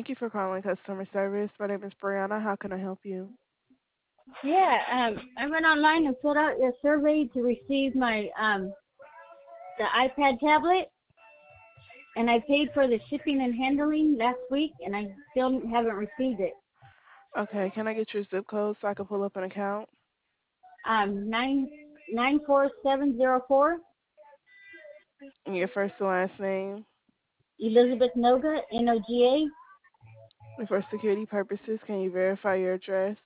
Thank you for calling customer service. My name is Brianna. How can I help you? Yeah, I went online and filled out your survey to receive my the iPad tablet, and I paid for the shipping and handling last week, and I still haven't received it. Okay, can I get your zip code so I can pull up an account? 94704 And your first and last name? Elizabeth Noga, Noga. And for security purposes, can you verify your address?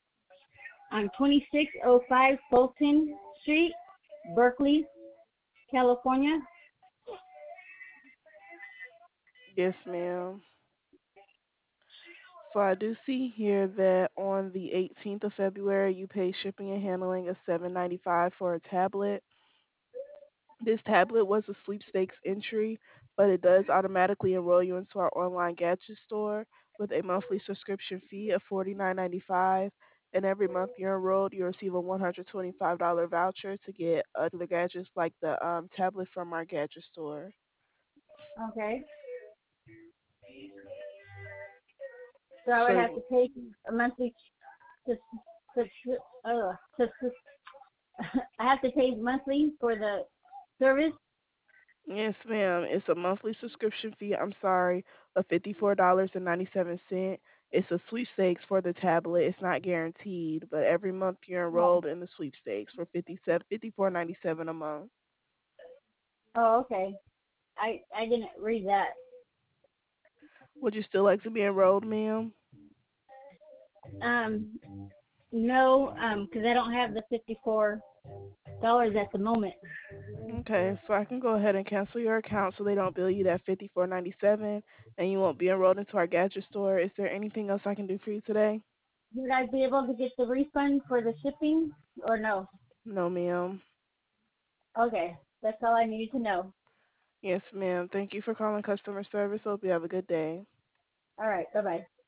2605 Fulton Street, Berkeley, California. Yes, ma'am. So I do see here that on the 18th of February, you paid shipping and handling of $7.95 for a tablet. This tablet was a sweepstakes entry, but it does automatically enroll you into our online gadget store with a monthly subscription fee of $49.95. And every month you're enrolled, you receive a $125 voucher to get other gadgets like the tablet from our gadget store. Okay, so I would have So to pay a monthly. Sus- I have to pay monthly for the service. yes, ma'am. It's a monthly subscription fee. I'm sorry, of $54.97. It's a sweepstakes for the tablet. It's not guaranteed, but every month you're Oh, enrolled in the sweepstakes for 54.97 a month. oh, okay. I didn't read that. Would you still like to be enrolled, ma'am? Um, no, because I don't have the $54 at the moment. Okay, so I can go ahead and cancel your account so they don't bill you that 54.97, and you won't be enrolled into our gadget store. Is there anything else I can do for you today? Would I be able to get the refund for the shipping or no? No, ma'am. Okay, that's all I needed to know. Yes, ma'am. Thank you for calling customer service. Hope you have a good day. All right, bye bye.